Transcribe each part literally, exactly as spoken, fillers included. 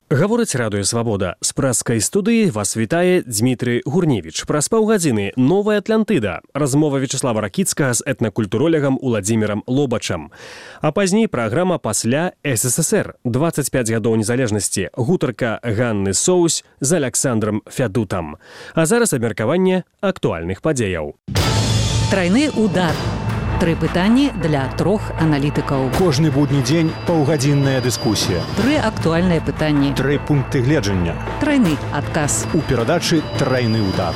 Гаворыць радыё «Свабода». З прэскай студыі вас вітае Дмітрый Гурневіч. Праз паўгадзіны «Новая Атлантыда». Размова Вячеслава Ракіцкага з этнакультуролегам Уладзімірам Лобачам. А пазней праграма «Пасля СССР». дваццаць пяць гадоў незалежнасці. Гутарка Ганны Соусь з Аляксандрам Фядутам. А зараз абмеркаванне актуальных падзеяў. Трайны удар. Тры пытанні для трох аналітыкаў. Кожны будні дзень паўгадзінная дыскусія. Тры актуальныя пытанні. Тры пункты гледжання. Трайны адказ. У перадачы «Трайны удар».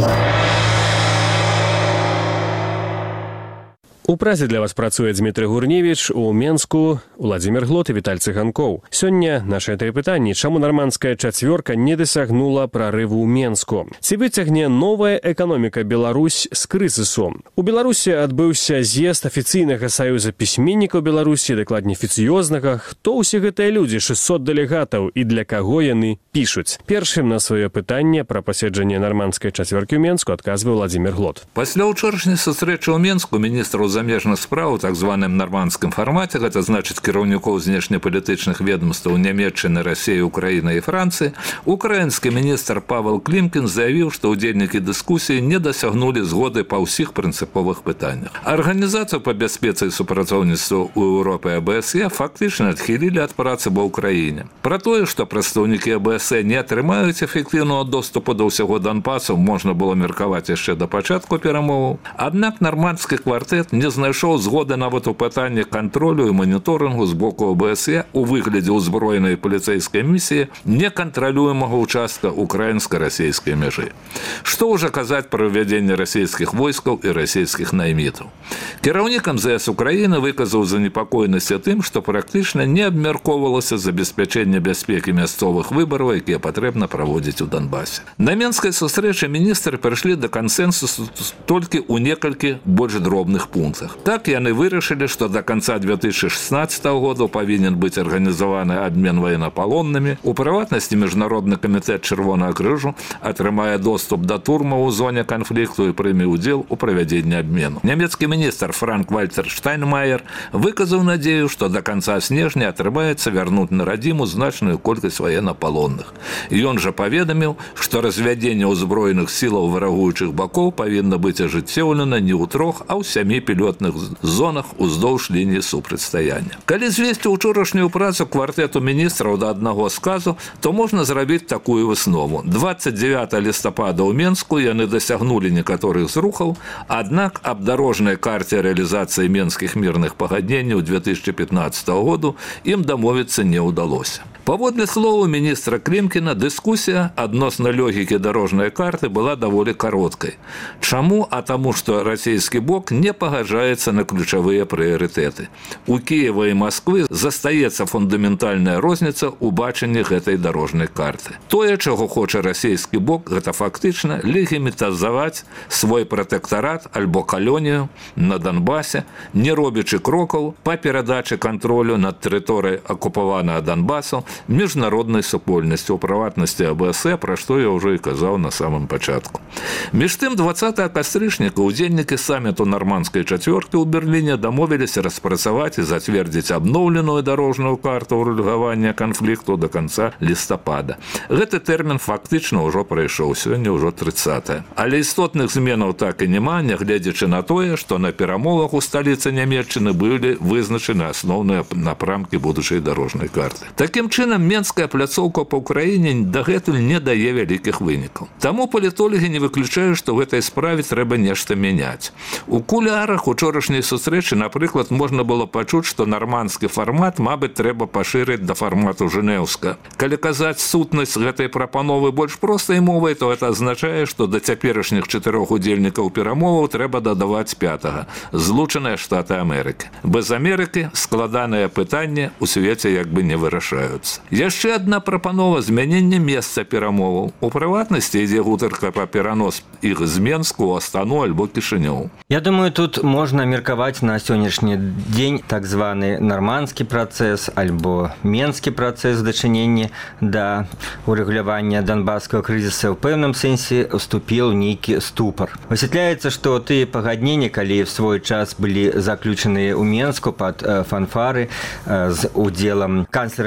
У празе для вас працуе Дмітрый Гурневіч, у Менску Уладзімір Глот і Віталь Цыганкоў. Сёння нашае тры пытанні: чаму нармандская чацвёрка не дасягнула прарыву ў Менску? Ці выцягне новая эканоміка Беларусь з крызісу? У Беларусі адбыўся з'езд афіцыйнага саюза пісьменнікаў Беларусі, дакладней афіцыёзнага. Хто ўсе гэтыя людзі, шэсцьсот дэлегатаў, і для каго яны пішуць? Першым на сваё пытанне пра паседжанне нармандскай чацвёркі ў Менску адказвае Уладзімір Глот. Пасля ўчорашняй сустрэчы ў Менску міністраў замежных спраў у так званым нармандскім фармаце, гэта значыць кіраўнікоў знешнепалітычных ведомстваў Нямецчыны, Расіі, Украіны і Францыі, украінскі міністр Павел Клімкін заявіў, што ўдзельнікі дыскусіі не дасягнулі згоды па ўсіх прынцыповых пытаннях. Арганізацыю па бяспецы і супрацоўніцтву ў Еўропе АБСЕ фактычна адхілілі ад працы ва ўкраіне. Пра тое, што прадстаўнікі АБСЕ не атрымаюць эфектыўнага доступу да ўсяго Донбасу, можна было меркаваць яшчэ да пачатку перамоваў. Аднак нармандскі квартэт не знайшоў згоды нават у пытанні кантролю і маніторынгу з боку АБСЕ у выглядзе ўзброенай паліцэйскай місіі некантралюемага ўчастка украінска-расійскай мяжы. Што ўжо казаць пра ўвядзенне расійскіх войскаў і расійскіх наймітаў? Кіраўнік эм зэ эс Украіны выказаў занепакоенасць тым, што практычна не абмяркоўвалася забеспячэнне бяспекі мясцовых выбараў, якія патрэбна праводзіць у Донбасе. На менскай сустрэчы міністры прыйшлі да кансэнсусу толькі ў некалькі больш дробных пунктах. Так яны вырашылі, што да канца две тысячы шестнадцатого года павінен быць арганізаваны абмен военнапалоннымі. У прыватнасці Міжнародны камітэт Чырвонага крыжу атрымае доступ да турмаў у зоне канфлікту і прыме ўдзел у правядзенні абмену. Нямецкі міністр Франк-Вальтер Штайнмаер выказаў надзею, што да канца снежня атрымаецца вярнуць на радзіму значную колькасць военнапалонных. Ён жа паведаміў, што развядзенне ўзброеных сілаў варагуючых бакоў павінна быць ажыццёўлена не ў трох, а ў сямі пілётных зонах уздоўж лініі супрацьстаяння. Калі звесці ўчорашнюю працу квартэту міністраў да аднаго сказу, то можна зрабіць такую выснову. дваццаць дзевятага лістапада ў Менску яны дасягнулі некаторых зрухаў, аднак аб дарожнай карце рэалізацыі менскіх мірных пагадненняў две тысячи пятнадцатого году ім дамовіцца не ўдалося. Паводле слову міністра Клімкіна, дыскусія адносна логікі дарожнай карты была даволі кароткай. Чаму? А таму, што расійскі бок не пагаджаецца на ключавыя прыярытэты. У Кіева і Масквы застаецца фундаментальная розніца ў бачанні гэтай дарожнай карты. Тое, чаго хоча расійскі бок, гэта фактычна легімітазаваць свой пратэктарат альбо калонію на Донбасе, не робячы крокаў па перадачы кантролю над тэрыторыяй акупаванага Донбасу міжнароднай супольнасці, у прыватнасці АБСЕ, пра што я ўжо і казаў на самым пачатку. Між тым, дваццатага кастрычніка ўдзельнікі саміту нармандскай чацвёркі ў Берліне дамовіліся распрацаваць і зацвердзіць абноўленую дарожную карту ўрэгулявання канфлікту да канца лістапада. Гэты тэрмін фактычна ўжо прайшоў, сёння ўжо трыццатае. Але істотных зменаў так і няма, нягледзячы на тое, што на перамовах у сталіцы Нямецчыны былі вызначаны асноўныя напрамкі будучай дарожнай карты. Такім чынам, менская пляцоўка па ўкраіне дагэтуль не дае вялікіх вынікаў. Таму палітолагі не выключаюць, што ў гэтай справе трэба нешта мяняць. У кулуарах учорашняй сустрэчы, напрыклад, можна было пачуць, што нармандскі фармат, мабыць, трэба пашырыць да фармату жэнеўска. Калі казаць сутнасць гэтай прапановы больш простай мовай, то гэта азначае, што да цяперашніх чатырох удзельнікаў перамоваў трэба дадаваць пятага – Злучаныя Штаты Амерыкі. Без Амерыкі складаныя пытанні ў свеце як бы не вырашаюцца. Яшчэ адна прапанова – змянення месца перамоваў. У прыватнасці ідзе гутарка па перанос іх з Менску ў Астану альбо Кішынёў. Я думаю, тут можна меркаваць на сённяшні дзень так званы нармандскі працэс альбо менскі працэс дачынення да урэгулявання донбасскага крызіса ў пэўным сэнсе уступіў нейкі ступар. Высвятляецца, што тыя пагадненні, калі в свой час былі заключаныя ў Менску пад фанфары з удзелам канцлера Нямецчыны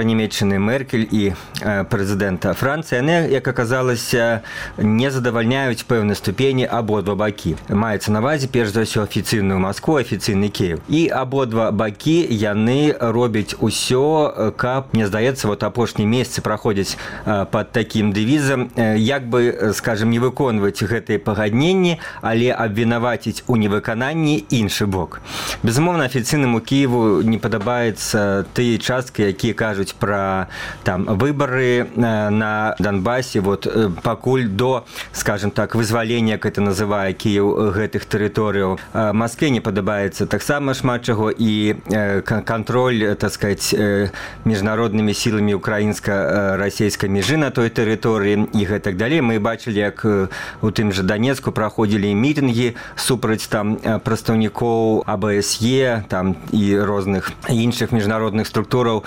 Ангеліны Меркель і прэзідэнта Францыі, яны, як аказалася, не задавальняюць пэўнай ступені абодва бакі. Маецца на ўвазе, перш за ўсё, афіцыйную Маскву, афіцыйны Кіев. І абодва бакі, яны робяць усё, каб, мне здаецца, вот апошнія месяцы праходзяць пад такім дэвізам, як бы, скажем, не выконваць гэтыя пагадненні, але абвінаваціць у невыкананні іншы бок. Безумоўна, афіцыйнаму Кіеву не падабаецца тыя часткі, якія кажуць пра там выбары на Донбасе, вот пакуль до, скажем так, вызвалення, як это называе Кіев, гэтых тэрыторыяў. Маскве не падабаецца таксама шмат чаго, і кантроль, так сказать, міжнароднымі сіламі украінска-расійскай мяжы на той тэрыторыі і гэтак далей. Мы бачылі, як у тым жа Донецку праходзілі мітынгі супраць там прадстаўнікоў А Б С Е там і розных іншых міжнародных структураў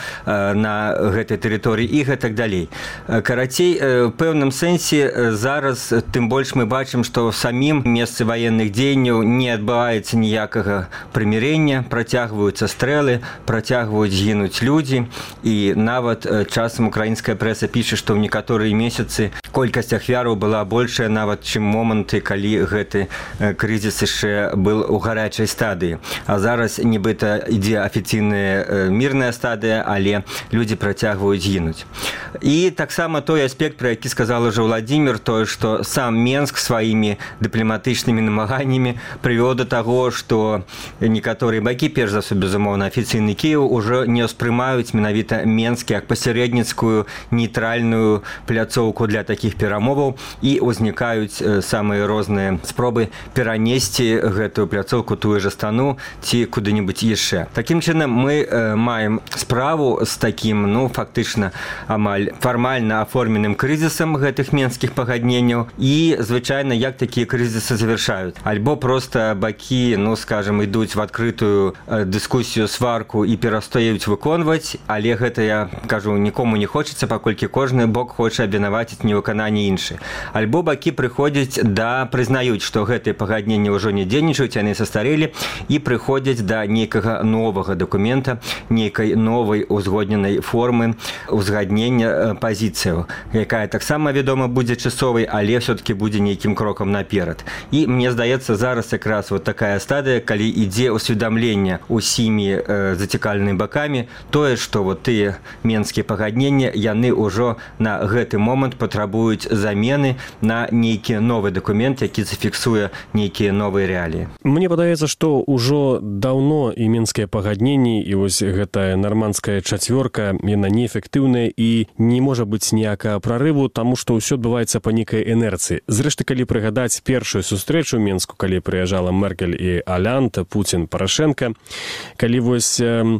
на гэтай тэрыторыі і гэтак далей. Карацей, у пэўным сэнсе зараз тым больш мы бачым, што в самім месцы ваенных дзеянняў не адбываецца ніякага прымірэння, працягваюцца стрэлы, працягваюць гінуць людзі, і нават часам украінская прэса піша, што ў некаторыя месяцы колькасць ахвяраў была большая нават, чым моманты, калі гэты крызіс яшчэ был у гарячай стадыі. А зараз нібыта ідзе афіцыйная мірная стадыя, але людзі працягваюць гінуць. І таксама той аспект, про які сказал уже Владимир, тое, што сам Менск сваімі дыпламатычнымі намаганнямі прывёў да таго, што некаторыя бакі, перш за ўсё, безумоўна, афіцыйны Кіев, ужо не ўспрымаюць менавіта Менск як пасярэдніцкую нейтральную пляцоўку для такіх перамоваў, і ўзнікаюць самыя розныя спробы перанесці гэтую пляцоўку, тую ж Астану ці куды-небудзь яшчэ. Такім чынам мы маем справу з такім, ну, фактычна амаль фармальна аформленым крызісам гэтых менскіх пагадненняў, і звычайна як такія крызісы завяршаюць. Альбо проста бакі, ну, скажем, ідуць в адкрытую дыскусію, сварку і перастаюць выконваць, але гэта, я кажу, нікому не хочацца, паколькі кожны бок хоча абвінаваціць невыкананне іншы. Альбо бакі прыходзяць да, прызнаюць, што гэтыя пагадненні ўжо не дзейнічаюць, яны састарэлі, і прыходзяць да нейкага новага дакумента, нейкай новай узгодненай формы узгаднення пазіцыяў, якая таксама, вядома, будзе часовай, але все-таки будзе нейкім крокам наперад. І мне здаецца, зараз якраз вот такая стадыя, калі ідзе усведамленне усімі э, зацікаўленымі бакамі, тое, што вот тыя менскія пагадненні, яны ўжо на гэты момант патрабуюць замены на нейкі новы дакумент, які зафіксуе нейкія новыя рэаліі. Мне падаецца, што ўжо даўно і менскія пагадненні, і вось гэтая нармандская чацвёрка, яна неэфектыўная і не можа быць ніякага прарыву, таму што ўсё адбываецца па нейкай інерцыі. Зрэшты, калі прыгадаць першую сустрэчу ў Менску, калі прыязджала Меркель і Алянт, Пуцін, Парашенко, калі вось,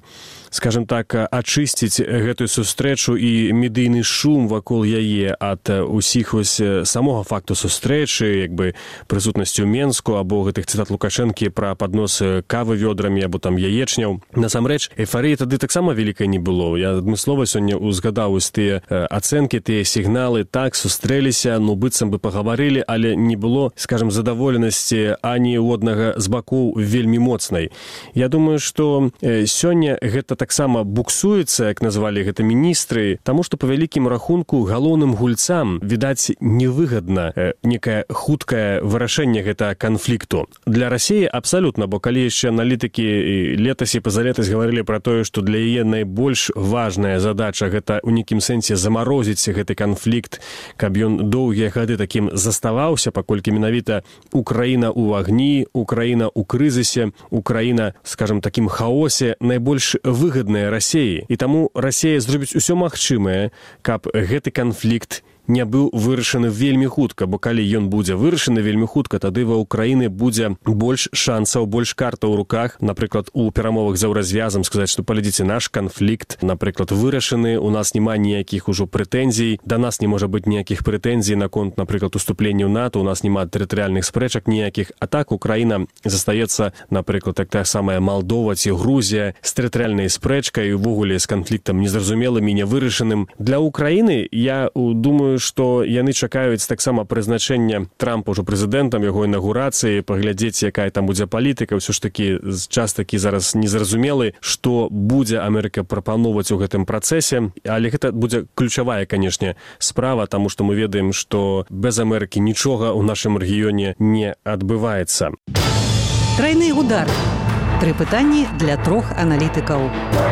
скажем так, ачысціць гэтую сустрэчу і медыйны шум вакол яе ад усіх вось самога факту сустрэчы, як бы прысутнасцю ў Менску, або гэтых цытат Лукашэнкі пра паднос кавы вёдрамі, або там яечняў. Насамрэч, эйфарыі тады таксама вялікай не было. Я адмыслова сёння узгадаў з тыя ацэнкі, тыя сігналы, так, сустрэліся, ну, быццам бы пагаварылі, але не было, скажем, задаволенасці ані ў аднага з бакоў вельмі моцнай. Я думаю, што сёння гэта таксама буксуецца, як назвалі гэта міністры, таму што па вялікім рахунку галоўным гульцам, відаць, невыгадна некае хуткае вырашэнне гэтага канфлікту. Для Расіі абсалютна, бо калі яшчэ аналітыкі летась і пазалетась гаварылі пра тое, што для яе найбольш важная задача гэта ў нейкім сэнсе замарозіць гэты канфлікт, каб ён доўгія гады такім заставаўся, паколькі менавіта Украіна ў агні, Украіна ў крызісе, Украіна, скажем, такім хаосе найбольш выгадная Расіі. І таму Расія зробіць усё магчымае, каб гэты канфлікт не быў вырашаны вельмі хутка, бо калі ён будзе вырашаны вельмі хутка, тады ва Ўкраіны будзе больш шансаў, больш картаў у руках, напрыклад, у перамовах за развязам сказаць, што паглядзіце, наш канфлікт, напрыклад, вырашаны, у нас няма ніякіх ужо прэтэнзій, да нас не можа быць ніякіх прэтэнзій наконт, напрыклад, уступлення ў НАТО, у нас няма тэрытарыяльных спрэчак ніякіх, а так Украіна застаецца, напрыклад, так тая самая Малдова ці Грузія з тэрытарыяльнай спрэчкай і увогуле з канфліктам незразумелым і нявырашаным. Для Украіны, я думаю, думаю, што яны чакаюць таксама прызначэння Трампа ўжо прэзідэнтам, яго інагурацыі, паглядзець, якая там будзе палітыка. Ўсё ж такі час такі зараз незразумелы, што будзе Амерыка прапановваць у гэтым працэсе, але гэта будзе ключавая, канешне, справа, таму што мы ведаем, што без Амерыкі нічога ў нашым рэгіёне не адбываецца. Трайны удар. Тры пытанні для трох аналітыкаў.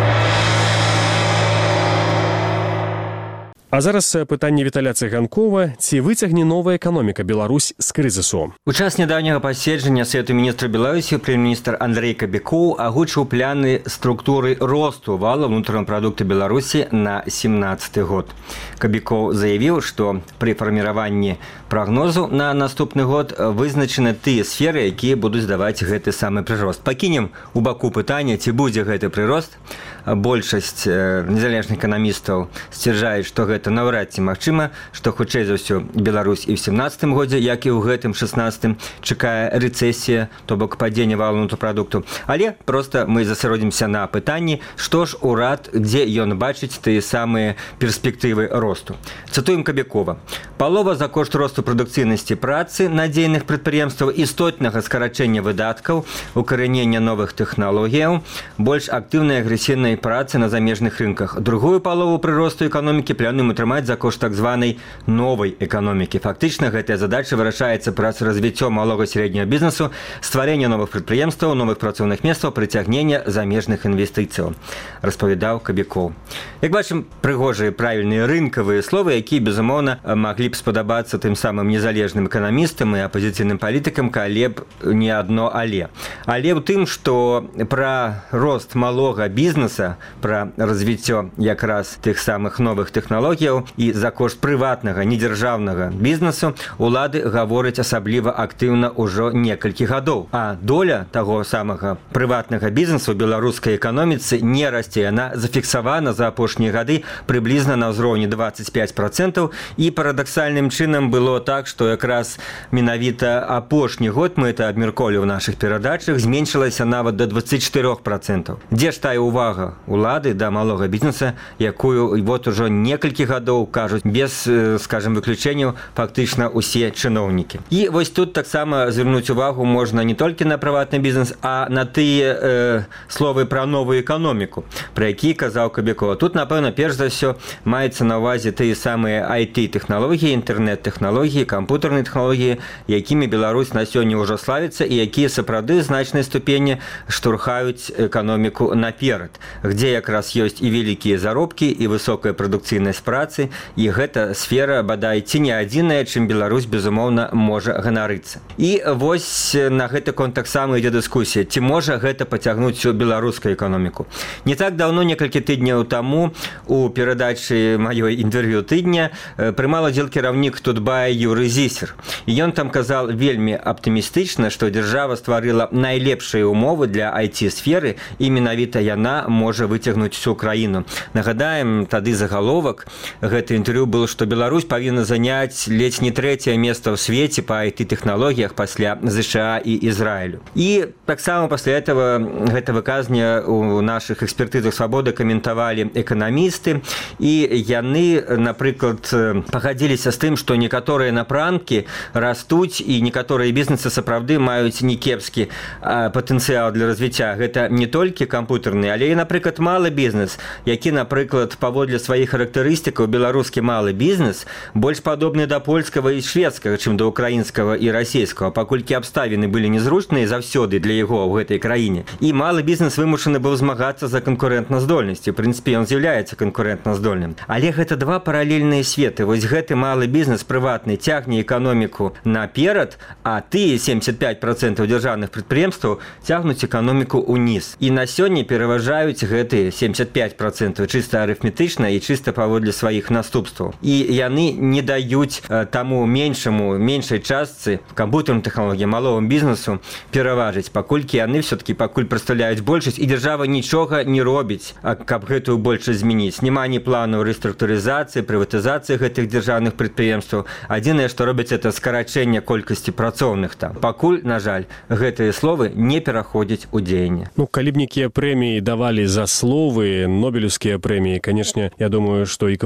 А зараз пытанне Віталя Цыганкова. Ці выцягне новая эканоміка Беларусь з крызісу? У час нядаўняга паседжання Савету міністра Беларусі прэм'ер-міністр Андрэй Кабякоў агучыў пляны структуры росту вала ўнутранага прадукта Беларусі на семнаццаты год. Кабякоў заявіў, што пры фарміраванні прагнозу на наступны год вызначаны тыя сферы, якія будуць даваць гэты самы прырост. Пакінем у баку пытання, ці будзе гэты прырост. Большасць незалежных эканамістаў сцвярджаюць, што гэта наўрад ці магчыма, што хутчэй за ўсё Беларусь і ў семнаццатым годзе, як і ў гэтым шэснаццатым, чакае рэцэсія, то бок падзення валу ўнутранага прадукту. Але проста мы засяродзімся на пытанні, што ж урад, дзе ён бачыць тыя самыя перспектывы росту. Цытуем Кабякова. Палова за кошт росту прадукцыйнасці працы надзейных прадпрыемстваў, істотнага скарачэння выдаткаў, укаранення новых тэхналогіяў, больш актыўнай агрэсіўнай працы на замежных рынках. Другую палову прыросту эканомікі плануем атрымаць за кошт так званай новай эканомікі. Фактычна гэтая задача вырашаецца праз развіццё малога сярэдняга бізнесу, стварэння новых прадпрыемстваў, новых працоўных месцаў, прыцягнення замежных інвестыцыяў, распавядаў Кабякоў. Як бачым, прыгожыя правільныя рынкавыя словы, якія, безумоўна, маглі б спадабацца тым самым незалежным эканамістам і апазіцыйным палітыкам, калі б не адно але. Але ў тым, што пра рост малога бізнеса, пра развіццё якраз тых самых новых тэхналогіяў і за кошт прыватнага, недзяржаўнага бізнесу улады гавораць асабліва актыўна ўжо некалькі гадоў. А доля таго самага прыватнага бізнесу ў беларускай эканоміцы не расце. Яна зафіксавана за апошнія гады прыблізна на ўзроўні дваццаць пяць працэнтаў, і парадаксальным чынам было так, што якраз менавіта апошні год, мы это абмяркоўвалі ў нашых перадачах, зменшылася нават да дваццаць чатырох працэнтаў. Дзе ж тая ўвага улады да малога бізнеса, якую вот ужо некалькі гадоў кажуць без, скажем, выключэнняў фактычна усе чыноўнікі. І вось тут таксама звярнуць увагу можна не толькі на прыватны бізнес, а на тыя э, словы пра новую эканоміку, пра які казаў Кабякоў. Тут, напэўна, перш за ўсё маецца на ўвазе тыя самыя ай ти-тэхналогіі, інтэрнэт-тэхналогіі, кампутарныя тэхналогіі, якімі Беларусь на сёння ўжо славіцца і якія сапраўды значнай ступені штурхаюць эканоміку наперад, где якраз ёсць і вялікія заробкі, і высокая прадукцыйнасць працы, і гэта сфера, бадай, ці не адзіная, чым Беларусь, безумоўна, можа ганарыцца. І вось на гэты конт таксама ідзе дыскусія, ці можа гэта пацягнуць всю беларускую эканоміку. Не так даўно, некалькі тыдняў таму, у перадачы маёй інтэрв'ю тыдня прымаў удзел кіраўнік Тутбая Юрый Зісер. І ён там казаў вельмі аптымістычна, што дзяржава стварыла найлепшыя умовы для ай ти-сферы, і менавіта яна можа выцягнуць всю краіну. Нагадаем, тады загаловак гэта інтэрв'ю было, што Беларусь павінна заняць ледзь не трэцяе месца ў свеце па ай ти-тэхналогіях пасля ЗША і Ізраілю. І таксама пасля этого гэта выказанне у нашых экспертызах свабоды каментавалі эканамісты, і яны, напрыклад, пагадзіліся з тым, што некаторыя напрамкі растуць і некаторыя бізнесы сапраўды маюць некепскі патэнцыял для развіцця. Гэта не толькі кампутарны, але і, напрыклад, малы бізнес, які, напрыклад, паводле сваіх характарыстыкаў беларускі малы бізнес больш падобны да польскага і шведскага, чым да украінскага і расійскага, паколькі абставіны былі незручныя заўсёды для яго ў гэтай краіне. І малы бізнес вымушаны быў змагацца за канкурэнтназдольнасць. У прынцыпе, ён з'яўляецца канкурэнтназдольным. Але гэта два паралельныя светы. Вось гэты малы бізнес прыватны цягне эканоміку наперад, а тыя семьдесят пять процентов дзяржаўных прадпрыемстваў цягнуць эканоміку ўніз. І на сёння пераважаюць гэтыя семьдесят пять процентов чыста арыфметычна і чыста паводле сваіх наступстваў. І яны не даюць таму меншаму, меншай частцы кампутарным тэхналогіям, малому бізнесу пераважыць, паколькі яны все-таки пакуль прадстаўляюць большасць, і дзяржава нічога не робіць, каб гэтую большасць змяніць. Няма ні плану рэструктурызацыі, прыватызацыі гэтых дзяржаўных прадпрыемстваў. Адзінае, што робіць, это скарачэнне колькасці працоўных там. Пакуль, на жаль, гэтыя словы не пераходзяць у дзеянне. Ну, калі б некія прэміі давалі за словы, нобелевскія прэміі, канешне, я думаю, што і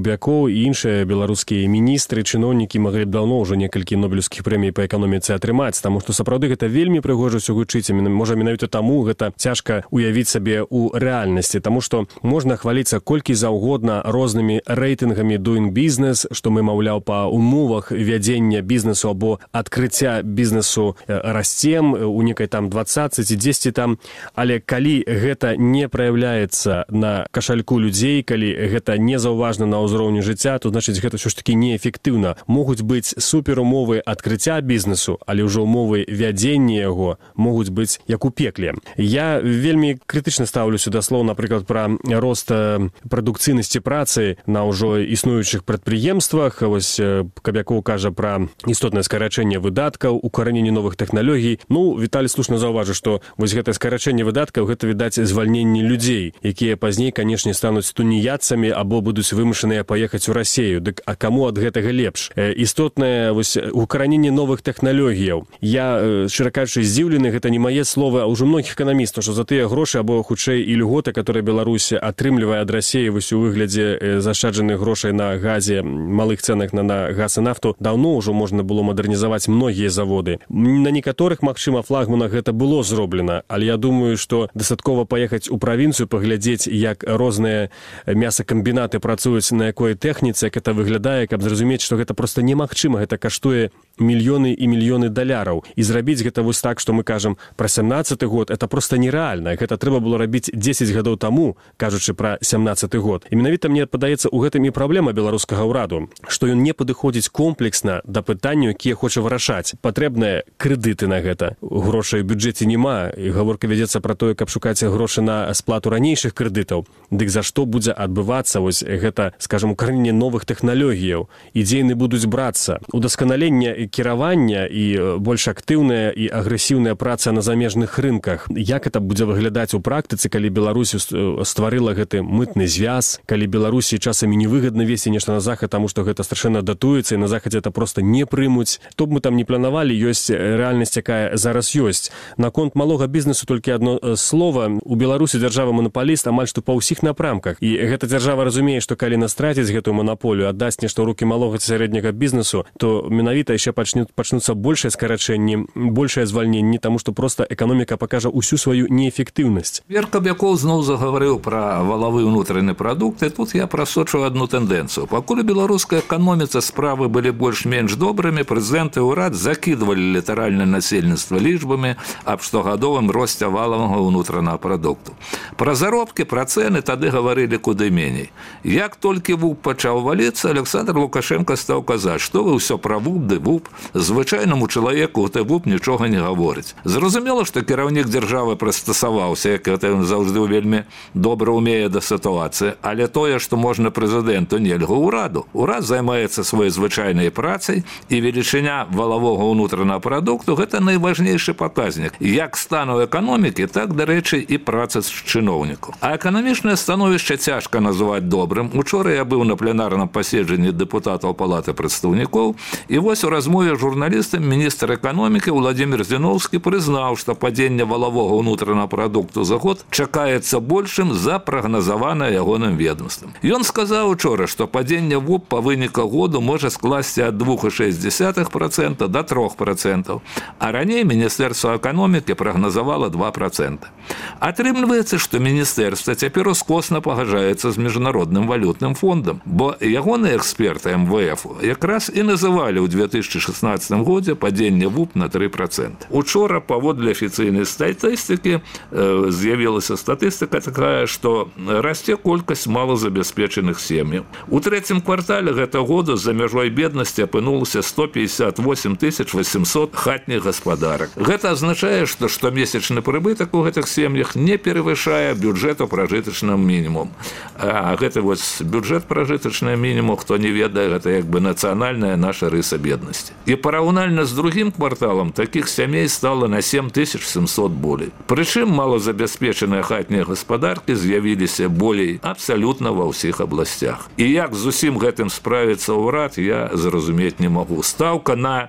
Кабякоў і іншыя беларускія міністры, чыноўнікі маглі б даўно ўжо некалькі нобелеўскіх прэмій па эканоміцы атрымаць, таму што сапраўды гэта вельмі прыгожа ўсё гучыць, можа менавіта таму гэта цяжка уявіць сабе ў рэальнасці, таму што можна хваліцца колькі заўгодна рознымі рэйтынгамі Doing Business, што мы, маўляў, па умовах вядзення бізнесу або адкрыцця бізнесу расцем у некай там дваццаці ці дзесьці там, але калі гэта не праяўляецца на кашальку людзей, калі гэта не заўважна на ўзроўні жыцця, то значыць гэта ўсё ж такі неэфектыўна. Могуць быць суперумовы адкрыцця бізнесу, але ўжо умовы вядзення яго могуць быць як у пекле. Я вельмі крытычна стаўлюся да слоў, напрыклад, пра рост прадукцыйнасці працы на ўжо існуючых прадпрыемствах. Вось Кабякоў кажа пра істотнае скарачэнне выдаткаў, укараненне новых тэхналогій. Ну, Віталій слушна заўважыў, што вось гэтае скарачэнне выдаткаў, гэта, відаць, звальненне людзей, якія пазней, канешне, стануць туніяцамі або будуць вымушаныя паехаць у Расею. Дык а каму ад гэтага лепш? Істотнае вось укараненне новых тэхналогіяў. Я, шчыра кажучы, здзіўлены, гэта не мае словы, а ўжо многіх эканамістаў, што за тыя грошы або хутчэй і льготы, которые Беларусь атрымлівае ад Расеі вось у выглядзе зашчаджаных грошай на газе, малых цэнах на, на газ і нафту, даўно ўжо можна было мадэрнізаваць многія заводы. На некаторых, магчыма, флагманах гэта было зроблена, але я думаю, што дастаткова паехаць у правінцыю, паглядзець, як розныя мясакамбінаты працуюць на якой тэхніцы, як это выглядае, каб зразумець, што гэта проста немагчыма, гэта каштуе мільёны і мільёны даляраў. І зрабіць гэта вось так, што мы кажам пра сямнаццаты год, это проста нерэальна. Гэта трэба было рабіць дзесяць гадоў таму, кажучы пра сямнаццаты год. І менавіта мне падаецца, у гэтым і праблема беларускага ўраду, што ён не падыходзіць комплексна да пытанняў, якія хоча вырашаць. Патрэбныя крэдыты на гэта. Грошай у бюджэце няма, і гаворка вядзецца пра тое, каб шукаць грошы на сплату ранейшых крэдытаў. Дык за што будзе адбывацца вось гэта, скажам, укараненне новых тэхналогіяў, і дзе яны будуць брацца? Удасканалення кіравання і больш актыўная і агрэсіўная праца на замежных рынках. Як это будзе выглядаць у практыцы, калі Беларусь стварыла гэты мытны звяз, калі Беларусі часамі невыгадна весці нешта на захад, таму што гэта страшэнна датуецца, і на захадзе это проста не прымуць. То б мы там не планавалі, ёсць рэальнасць, якая зараз ёсць. Наконт малога бізнесу толькі адно слова. У Беларусі дзяржава-манапаліст амаль што па ўсіх напрамках. І гэта дзяржава разумее, што калі настраціць гэтую манаполію, аддасць нешта ў рукі малога ці сярэдняга бізнесу, то менавіта яшчэ пачнуцца большае скарачэнне, большае звальненне, таму што проста эканоміка пакажа ўсю сваю неэфектыўнасць. Вер Кабякоў зноў загаварыў пра валавы ўнутраны прадукт, і тут я прасочу адну тэндэнцыю. Пакуль у беларускай эканоміцы справы былі больш-менш добрымі, прэзідэнт і ўрад закідвалі літаральна насельніцтва лічбамі аб штогадовым росце валавага ўнутранага прадукту. Пра заробкі, пра цэны тады гаварылі куды меней. Як толькі ВУП пачаў валіцца, Александр Лукашенко стаў казаць, што вы ўсё пра ВУП ды ВУП, звычайнаму чалавеку гэты ВУП нічога не гаворыць. Зразумела, што кіраўнік дзяржавы прыстасаваўся, як гэта ён заўжды вельмі добра ўмее да сітуацыі, але тое, што можна прэзідэнту, нельга ўраду. Урад займаецца сваёй звычайнай працай, і велічыня валавога ўнутранага прадукту – гэта найважнейшы паказнік як стану эканомікі, так, дарэчы, і працы з чыноўнікаў. А эканамічнае становішча цяжка называць добрым. Учора я быў на пленарным паседжанні дэпутатаў Палаты прадстаўнікоў, і вось у размове з журналістам міністр эканомікі Владзімір Зіноўскі прызнаў, што падзенне валавога ўнутранага прадукту за год чакаецца большым за прагназаванае ягоным ведомствам. Ён сказаў учора, што падзенне ВУП па выніках году можа скласці ад двух і шэсць дзесятых працэнта да трох працэнтаў, а раней Міністэрства эканомікі прагназавала два працэнты. Атрымліваецца, што міністэрства цяпер ускосна пагаджаецца з міжнародным валютным фондам, бо ягоныя эксперты эм вэ эф якраз і называлі ў две тысячы шэсцнаццатым годзе падзенне ВУП на тры працэнты. Учора, паводле афіцыйнай статыстыкі, з'явілася статыстыка такая, што расце колькасць малазабяспечаных сем'яў. У трэцім квартале гэтага года за мяжой беднасці апынулася сто пятьдесят восемь тысяч восемьсот хатніх гаспадарак. Гэта азначае, што штомесячны прыбытак у гэтых сем'ях не перавышае бюджэту пражытачным мінімум. А гэты вось бюджэт пражытачны мінімум, хто не ведае, гэта як бы нацыянальная наша рыса беднасці. І параўнальна з другім кварталам такіх сямей стала на сем тысяч семьсот болей. Прычым малазабяспечаныя хатнія гаспадаркі з'явіліся болей абсалютна ва ўсіх абласцях. І як з усім гэтым справіцца ўрад, я зразумець не магу. Стаўка на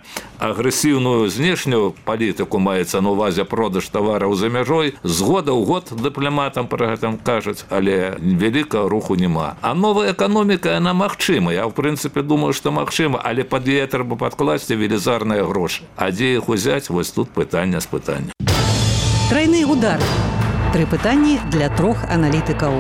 агрэсіўную знешнюю палітыку маецца на ўвазе продаж тавараў за мяжой з года ў год дыпламатыя матам пра гэтым кажуць, але вялікага руху няма. А новая эканоміка, яна магчыма. Я, в прынцыпе, думаю, што магчыма, але пад яе трэба падкласці велізарныя грошы. А дзе іх узяць? Вось тут пытанне з пытання. Трайны удар. Тры пытанні для трох аналітыкаў.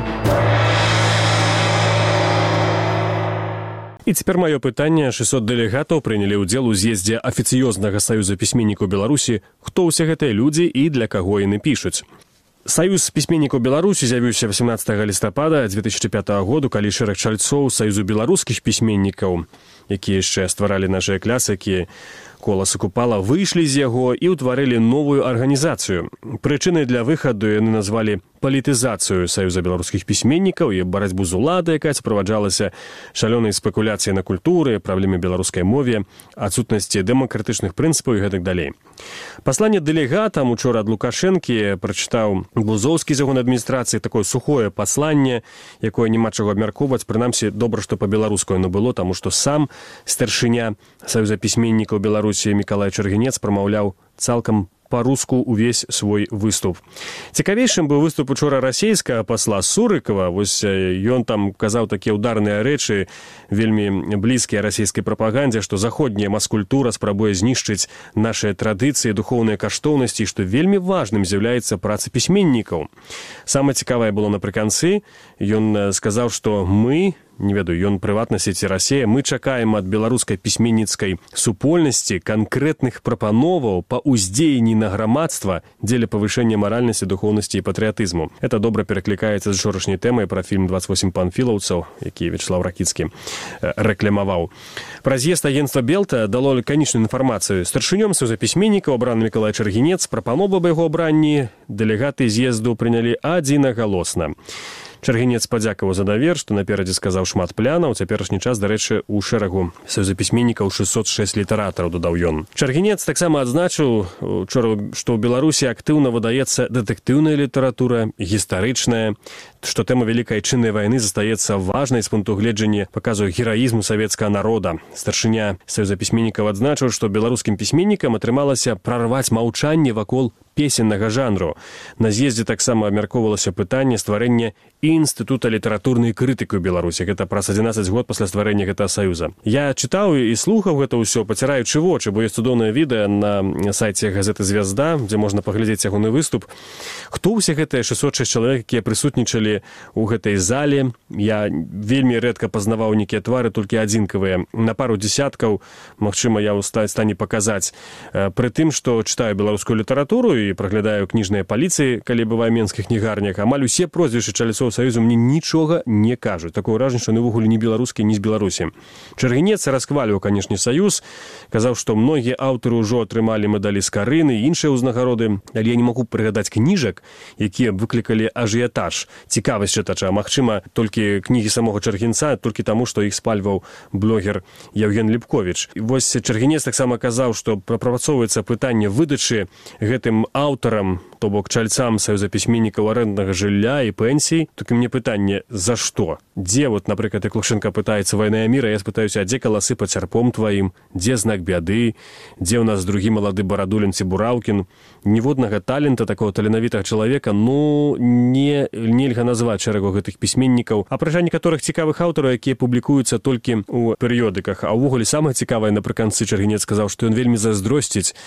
І цяпер маё пытанне. шэсцьсот дэлегатаў прынялі ўдзел у з'ездзе афіцыёзнага саюза пісьменнікаў Беларусі. Хто ўсе гэтыя людзі і для каго яны пішуць? Саюз пісьменнікаў Беларусі з'явіўся восемнадцатага лістапада две тысячы пятага году, калі шэраг чальцоў Саюзу беларускіх пісьменнікаў, якія яшчэ стваралі нашыя класыкі, Коласа Купала, выйшлі з яго і ўтварылі новую арганізацыю. Прычынай для выхаду яны назвалі палітызацыю Саюза беларускіх пісьменнікаў і барацьбу з уладай, якая суправаджалася шалёнай спекуляцыяй на культуры, праблеме беларускай мове, адсутнасці дэмакратычных прынцыпаў і гэтак далей. Пасланне дэлегатам учора ад Лукашэнкі прачытаў Бузоўскі з ягонай адміністрацыі, такое сухое пасланне, якое няма чаго абмяркоўваць, прынамсі добра, што па-беларуску яно было, таму што сам старшыня Саюза пісьменнікаў Беларусі Мікалай Чаргінец прамаўляў цалкам па-руску увесь свой выступ. Цікавейшым быў выступ учора расійскага пасла Сурыкова. Вось ён там казаў такія ударныя рэчы, вельмі блізкія расійскай прапагандзе, што заходняя маскультура спрабуе знішчыць нашыя традыцыі, духоўныя каштоўнасці, што вельмі важным з'яўляецца праца пісьменнікаў. Самае цікавае было напрыканцы. Ён сказаў, што мы, не ведаю, ён прыватна сеці Расія, мы чакаем ад беларускай пісьменніцкай супольнасці канкрэтных прапановаў па ўздзеянні на грамадства дзеля павышэння маральнасці, духоўнасці і патрыятызму. Это добра пераклікаецца з учорашняй тэмай пра фільм «двадцать восемь панфілаўцаў», які Вячеслав Ракіцкі рэкламаваў. Пра з'езд агенцтва Белта дало лаканічную інфармацыю. Старшынём Саюза пісьменнікаў абраны Мікалай Чаргінец. Прапанову аб яго абранні дэлегаты з'езду прынялі адзінагалосна. Чаргінец падзякаваў за давер, што наперадзе сказаў шмат плянаў. Цяперашні час, дарэчы, у шэрагу Саюза пісьменнікаў шэсцьсот шэсць літаратараў, дадаў ён. Чаргінец таксама адзначыў учора, што ў Беларусі актыўна выдаецца дэтэктыўная літаратура, гістарычная, што тэма Вялікай Айчыннай вайны застаецца важнай з пункту гледжання паказу гераізму савецкага народа. Старшыня Саюза пісьменнікаў адзначыў, што беларускім пісьменнікам атрымалася прарваць маўчанне вакол песеннага жанру. На з'ездзе таксама абмяркоўвалася пытанне стварэння Інстытута літаратурнай крытыкі ў Беларусі. Гэта праз адзінаццаць год пасля стварэння гэтага саюза. Я чытаў і слухаў гэта ўсё, паціраючы вочы, бо ёсць цудоўнае відэа на сайце газеты «Звязда», дзе можна паглядзець ягоны выступ. Хто ўсе гэтыя шэсцьсот шэсць чалавек, якія прысутнічалі ў гэтай зале? Я вельмі рэдка пазнаваў нейкія твары, толькі адзінкавыя. На пару дзесяткаў, магчыма, я ў стане паказаць. Пры тым, што чытаю беларускую літаратуру і праглядаю кніжныя паліцыі, калі бывае ў менскіх кнігарнях, амаль усе прозвішчы чальцоў Саюзу мне нічога не кажуць. Такое ўражанне, што яны ўвогуле не беларускія, ні з Беларусі. Чаргінец расхваліў, канешне, Саюз, казаў, што многія аўтары ўжо атрымалі медалі Скарыны і іншыя ўзнагароды, але я не магу прыгадаць кніжак, якія выклікалі ажыятаж, цікавасць чытача. Магчыма, толькі кнігі самога Чаргінца, толькі таму, што іх спальваў блогер Яўген Ліпковіч. І вось Чаргінец таксама казаў, што прапрацоўваецца пытанне выдачы гэтым аўтарам, то бок чальцам Саюза пісьменнікаў арэнднага жылля і пенсій. Толькі мне пытанне, за што? Дзе, вот, напрыклад, як Лукашенко пытаецца «Вайна і міра», я спытаюся, а дзе каласы пад сярпом тваім? Дзе знак бяды? Дзе ў нас другі малады Барадулін ці Бураўкін? Ніводнага талента, такого таленавітага чалавека, ну, не, нельга назваць шэрагу гэтых пісьменнікаў. Апрача некаторых цікавых аўтараў, якія публікуюцца толькі ў перыёдыках. А ўвогуле самае цікавае напрыканцы Чаргінец сказаў, што ён вельмі зайздросціць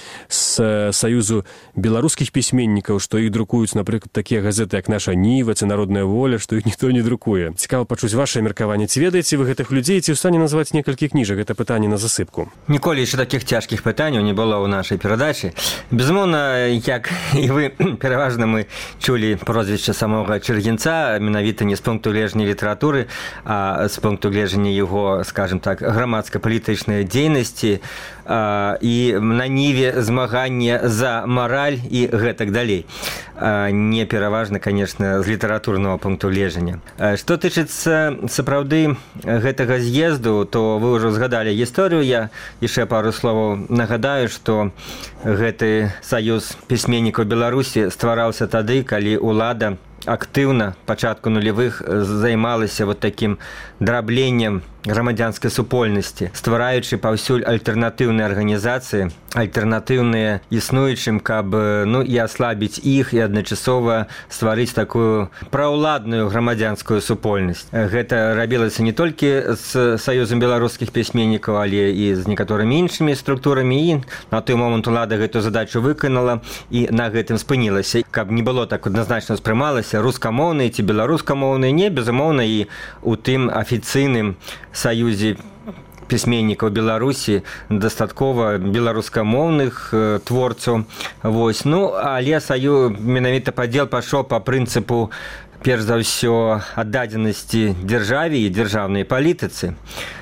з Саюзу беларускіх пісьменнікаў, што іх друкуюць, напрыклад, такія газеты, як «Наша Ніва» ці «Народная воля», што іх ніхто не друкуе. Цікава пачуць вашае меркаванне. Ці ведаеце вы гэтых людзей, ці ў стане назваць некалькі кніжак? Гэта пытанне на засыпку. Ніколі яшчэ такіх цяжкіх пытанняў не было ў нашай перадачы. Безумоўна, як і вы, пераважна мы чулі прозвішча самога Чаргінца, менавіта не з пункту гледжання літаратуры, а з пункту гледжання яго, скажем так, грамадска-палітычнай дзейнасці і на ніве змагання за мараль і гэтак далей. Не пераважна, конечно, з літаратурнага пункту гледжання. Што тычыцца сапраўды гэтага з'езду, то вы ўжо згадалі гісторыю. Я яшчэ пару словаў нагадаю, што гэты саюз пісьменнікаў Беларусі ствараўся тады, калі ўлада актыўна пачатку нулявых займалася вот такім драбленнем грамадзянскай супольнасці, ствараючы паўсюль альтэрнатыўныя арганізацыі, альтэрнатыўныя існуючым, каб ну, і аслабіць іх і адначасова стварыць такую праўладную грамадзянскую супольнасць. Гэта рабілася не толькі з Саюзам беларускіх пісьменнікаў, але і з некаторымі іншымі структурамі, і на той момант улада гэтую задачу выканала і на гэтым спынілася. Каб не было так адназначна спрымалася рускамоўныя ці беларускамоўныя, не, безумоўна, і у тым афіцыйным Саюзе пісьменнікаў Беларусі дастаткова беларускамоўных э, творцаў. Вось. Ну, але саю менавіта падзел пайшоў па прынцыпу перш за ўсё аддадзенасці дзяржаве і дзяржаўнай палітыцы.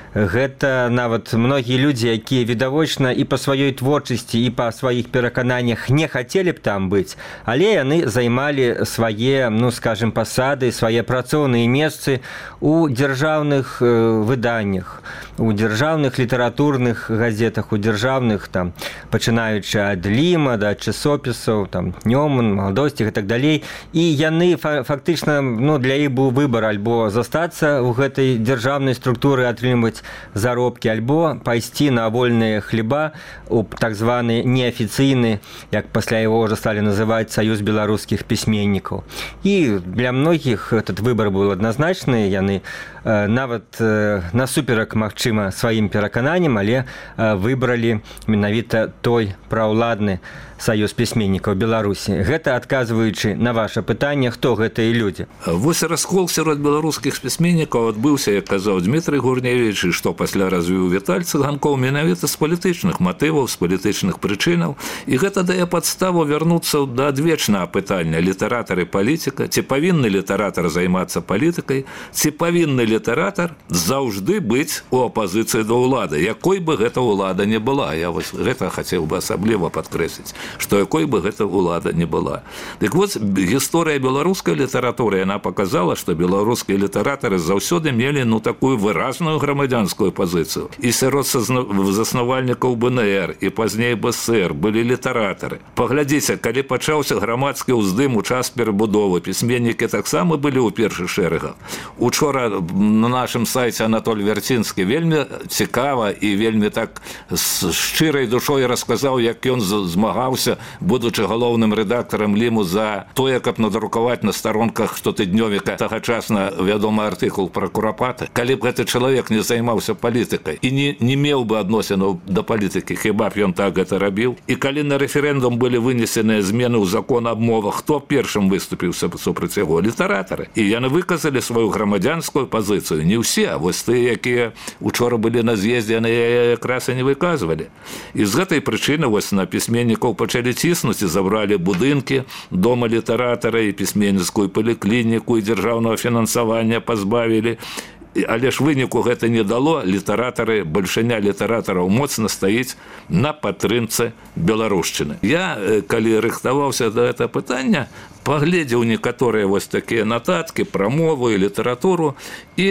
Гэта нават многія людзі, якія відавочна і па сваёй творчасці, і па сваіх перакананнях не хацелі б там быць, але яны займалі свае, ну, скажем, пасады, свае працоўныя месцы у дзяржаўных э, выданнях, у дзяржаўных літаратурных газетах, у дзяржаўных, там, пачынаючы ад Ліма, да часопісаў, там, Нёман, Маладосцік і так далей. І яны фа фактычна, ну, для іх быў выбар альбо застацца ў гэтай дзяржаўнай структуры, атрымаць заробкі, альбо пайсці на вольныя хлеба у так званы неафіцыйны, як пасля яго ўжо сталі называць Саюз беларускіх пісьменнікаў. І для многіх этот выбар быў адназначны, яны э, нават э, насуперак, магчыма, сваім перакананням, але э, выбралі менавіта той праўладны Саюз пісьменнікаў Беларусі. Гэта адказваючы на ваше пытанне, хто гэтыя людзі. Вось раскол сярод беларускіх пісьменнікаў адбыўся, як казаў Дмітрый Гурневіч, і што пасля развіў Віталь Цыганкоў, менавіта з палітычных матываў, з палітычных прычынаў. І гэта дае падставу вярнуцца да адвечнага пытання: літаратар і палітыка, ці павінны літаратар займацца палітыкай, ці павінны літаратар заўжды быць у апазіцыі да ўлады, якой бы гэта ўлада не была. Я вось гэта хацеў бы асабліва падкрэсліць, што якой бы гэта ўлада не была. Дык вот, гісторыя беларускай літаратуры, яна паказала, што беларускія літаратары заўсёды мелі, ну, такую выразную грамадзянскую пазіцыю. І сярод заснавальнікаў бэ эн ер і пазней бэ эс эр былі літаратары. Паглядзіце, калі пачаўся грамадскі ўздым у час перабудовы, пісьменнікі таксама былі ў першых шэрагах. Учора на нашым сайце Анатоль Вярцінскі вельмі цікава і вельмі так з шчырай душой расказаў, як ён змагаўся, будучы галоўным рэдактарам Ліму, за тое, каб надрукаваць на старонках штотыднёвіка тагачасна вядомы артыкул пра курапаты. Калі б гэты чалавек не займаўся палітыкай і не, не меў бы адносінаў да палітыкі, хіба б ён так гэта рабіў? І калі на рэферэндум былі вынесеныя змены ў закон аб мовах, хто першым выступіў супраць яго? Літаратары. І яны выказалі сваю грамадзянскую пазіцыю. Не ўсе, а вось тыя, якія учора былі на з'ездзе, яны якраз і не выказвалі. І з гэтай прычыны вось на пісьменнікаў пачалі ціснуць і забралі будынкі дома літаратара і пісьменніцкую паліклініку, і дзяржаўнага фінансавання пазбавілі. Але ж выніку гэта не дало. Літаратары, бальшыня літаратараў моцна стаіць на падтрымцы беларушчыны. Я, калі рыхтаваўся да гэта пытання, паглядзеў некаторыя вось такія нататкі пра мову і літаратуру і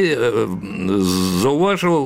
заўважыў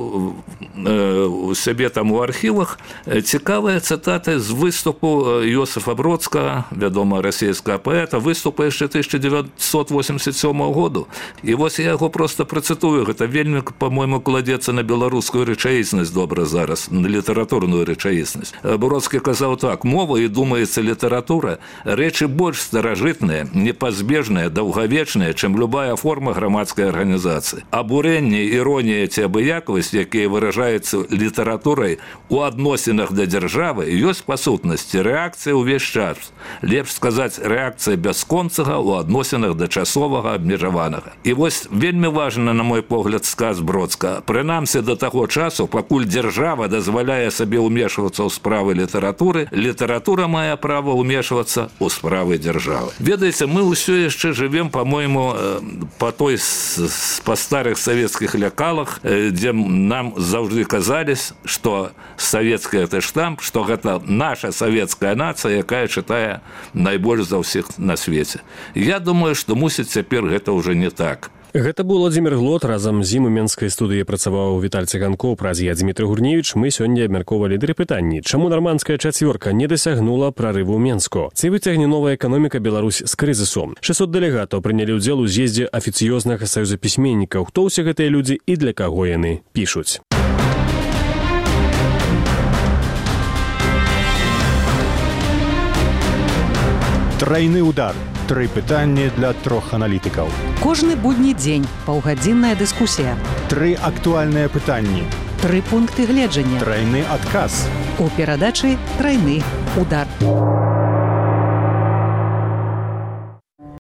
у сябе там у архівах цікавыя цытаты з выступу Йосифа Бродскага, вядомага расійскага паэта, выступу яшчэ тысяча дзевятьсот восемьдесят сёмага году. І вось я яго проста працытую. Гэта вельмі, па-мойму, кладзецца на беларускую рэчаіснасць добра зараз, на літаратурную рэчаіснасць. Бродскі казаў так: мова і, думаецца, літаратура рэчы больш старажытныя, непазбежная, даўгавечная, чым любая форма грамадскай арганізацыі. Абурэнне, іронія ці абыякавасць, якія выражаюцца літаратурай у адносінах да дзяржавы, ёсць па сутнасці рэакцыя ўвесь час. Лепш сказаць, рэакцыя бясконцага ў адносінах да часовага абмежаванага. І вось вельмі важна, на мой погляд, сказ Бродска. Прынамсі да таго часу, пакуль дзяржава дазваляе сабе ўмешвацца ў справы літаратуры, літаратура мае права ўмешвацца ў справы дзяржавы. Ведаеце, мы ўсё яшчэ жывем, па-мойму, па той па старых савецкіх лекалах, дзе нам заўжды казались, што савецкі гэта штамп, што гэта наша савецкая нацыя, якая чытае найбольш за ўсіх на свеце. Я думаю, што мусіць цяпер гэта ўжо не так. Гэта быў Владзімір Глот, разам з ім у менскай студыі працаваў Віталь Цыганкоў, праз я Дмітрый Гурневіч. Мы сёння абмяркоўвалі тры пытанні. Чаму нармандская чацвёрка не дасягнула прарыву ў Менску? Ці выцягне новая эканоміка Беларусь з крызісу? шэсцьсот дэлегатаў прынялі ўдзел у з'ездзе афіцыёзнага саюза пісьменнікаў. Хто ўсе гэтыя людзі і для каго яны пішуць? Трайны удар. Тры пытанні для трох аналітыкаў. Кожны будні дзень паўгадзінная дыскусія. Тры актуальныя пытанні. Тры пункты гледжання. Трайны адказ. У перадачы «Трайны удар».